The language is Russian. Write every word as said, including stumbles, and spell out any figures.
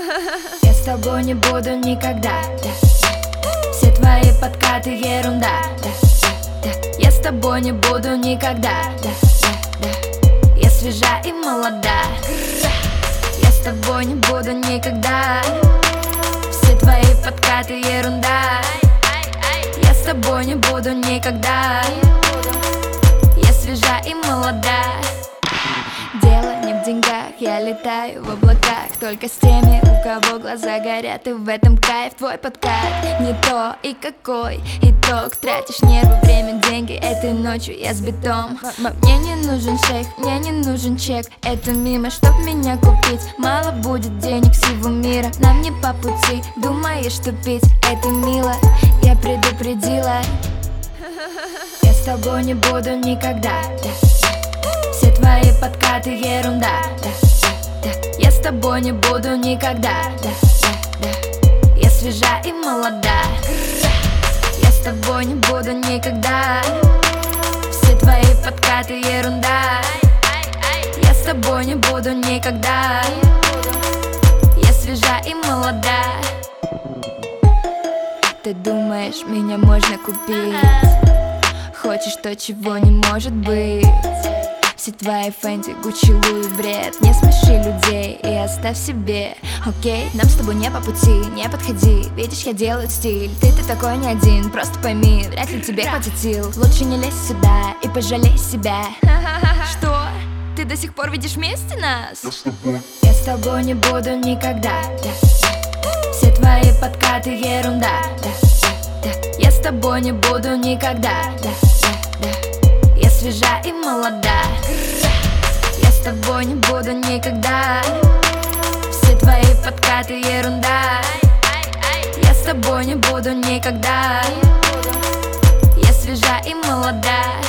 Я с тобой не буду никогда, да. Все твои подкаты ерунда, да, да, да. Я с тобой не буду никогда, да, да, да. Я свежа и молода. Я с тобой не буду никогда. Все твои подкаты ерунда. Я с тобой не буду никогда. Я свежа и молода. Дело не в деньгах, я летаю в облаках. Только с теми, у кого глаза горят, и в этом кайф. Твой подкат не то и какой итог. Тратишь нервы, время, деньги. Этой ночью я с битом. Мне не нужен шейх, мне не нужен чек. Это мимо, чтоб меня купить. Мало будет денег всего мира, нам не по пути. Думаешь, что пить это мило? Я предупредила. Я с тобой не буду никогда, да. Все твои подкаты ерунда, да, да, да. Я с тобой не буду никогда, да, да, да. Я свежа и молода. Я с тобой не буду никогда. Все твои подкаты ерунда. Я с тобой не буду никогда. Я свежа и молода. Ты думаешь, меня можно купить? Хочешь то, чего не может быть. Все твои фэнти, Гуччи, Луи, бред. Не смеши людей и оставь себе. Окей, нам с тобой не по пути, не подходи. Видишь, я делаю стиль, ты-ты такой не один. Просто пойми, вряд ли тебе хватит сил. Лучше не лезь сюда и пожалей себя. Что? Ты до сих пор видишь вместе нас? Я с тобой не буду никогда, да. Все твои подкаты ерунда, да, да, да. Я с тобой не буду никогда, да, да, да. Я свежа и молода. Я с тобой не буду никогда. Все твои подкаты ерунда. Я с тобой не буду никогда. Я свежа и молода.